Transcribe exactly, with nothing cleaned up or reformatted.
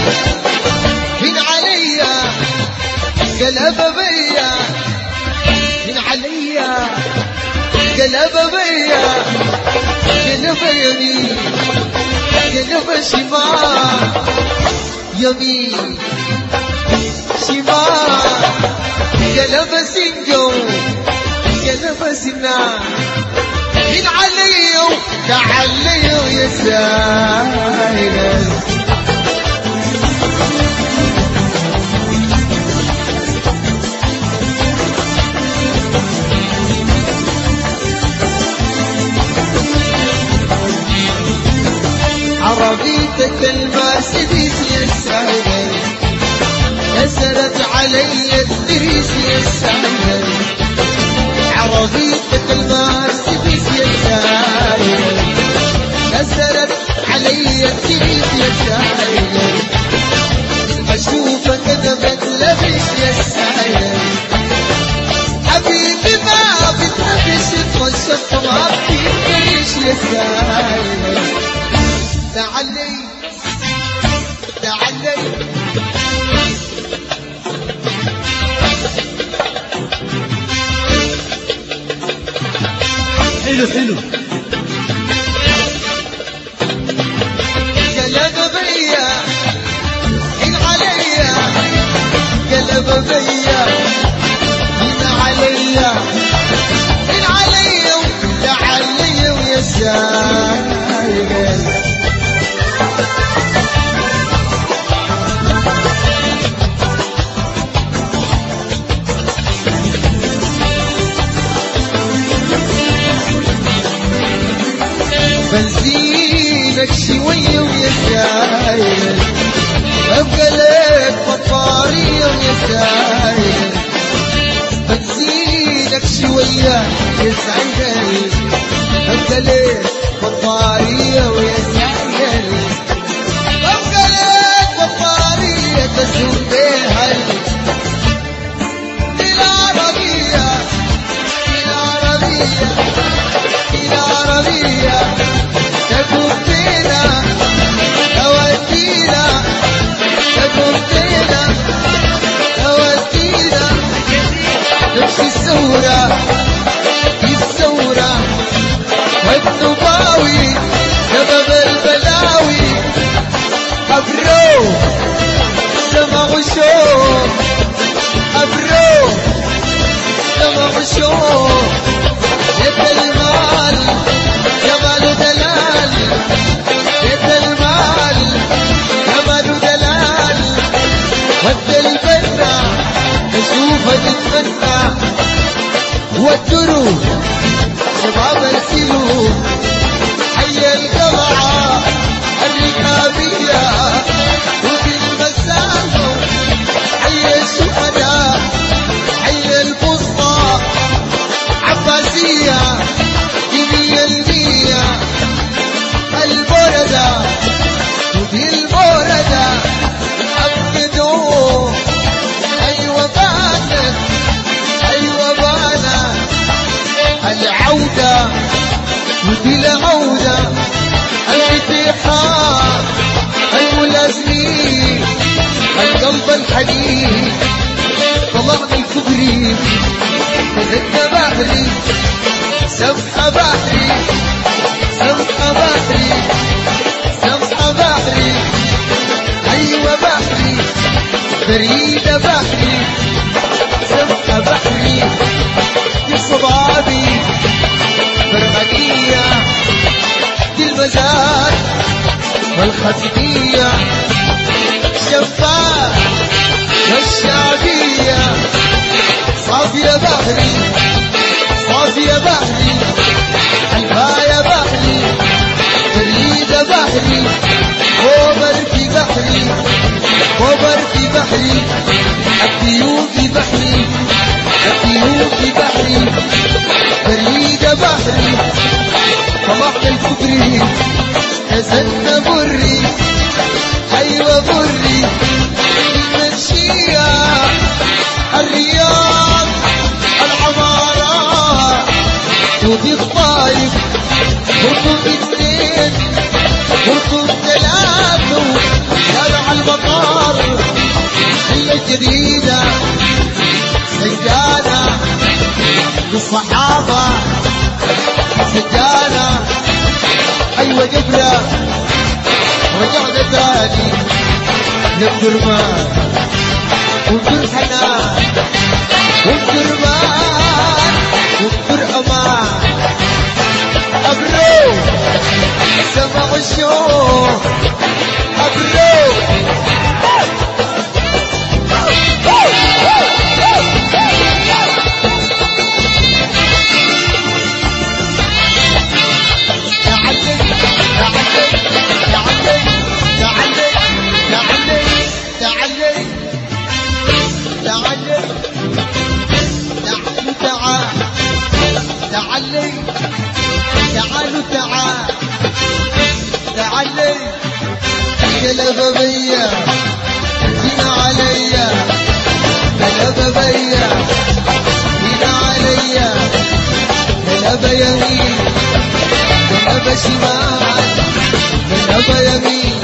من عليا قلب بيا من عليا قلب بيا قلب يمين قلب شمال يمين شمال قلب سنجو قلب سنان من علي تعلي يسائل عربيتك المرسيدس يسائل كسرت علي الدريس يسائل عربيتك المرسيدس يسائل كسرت علي الدريس يسائل اشوفك دمك لبس يسائل حبيبي ما بتنبش تخشط ما بتنبش يسائل تعالي تعالي حلو حلو قلب بيا إن عليا قلب بيا إن عليا إن عليا تعالي ويسائل بنزينك شوية ويسائل أبقى لك بطارية ويسائل بنزينك شوية يسائل أبقى لك بطارية ويسائل أبقى لك بطارية تسوق بيها العربية العربية العربية تكفينا تودينا تكفينا تودينا نمشي الثورة الثورة والنباوي سبب البلاوي أبرو سمع شوق أبرو سمع شوق يد المال جمال دلال يد المال جمال دلال ود البنا نشوفها تتمنى ودروا شباب ارسلوا حي القلعة الركابية وفي المسافة حي الشهداء حي البسطى عباسية دينية المية البردة وفي البردة أبقدوا أيوة بانت أيوة بانت العودة وفي العودة الاتحاد الملازمين القلب الحديد طلعنا الكبري فزدنا بحري سمحة بحري سمحة بحري سمحة بحري أيوة بحري بريدة بحري سمحة بحري في صبابي فرغانية دي المزار والخزنية شفاف والشعبية صافية بحري صافية بحري الباية بحري بريدة بحري اوبر في بحري اوبر في بحري الديوب في بحري الديوب في بحري بريدة بحري طلعنا الكبري نزلنا بري ايوه بري المنشية الرياض العمارة وفي الطايف برضو اثنين برضو جديدة سجانة للصحابة سجانة أيوة قبله رجعنا تاني للدرمان ونكر حنان ونكر مان ونكر أمان أبرو سمع الشوق أبرو تعالي تعالوا تعال تعالي قلب بيا جينا عليا قلب بيا جينا عليا قلب يمين قلب شمال قلب يمين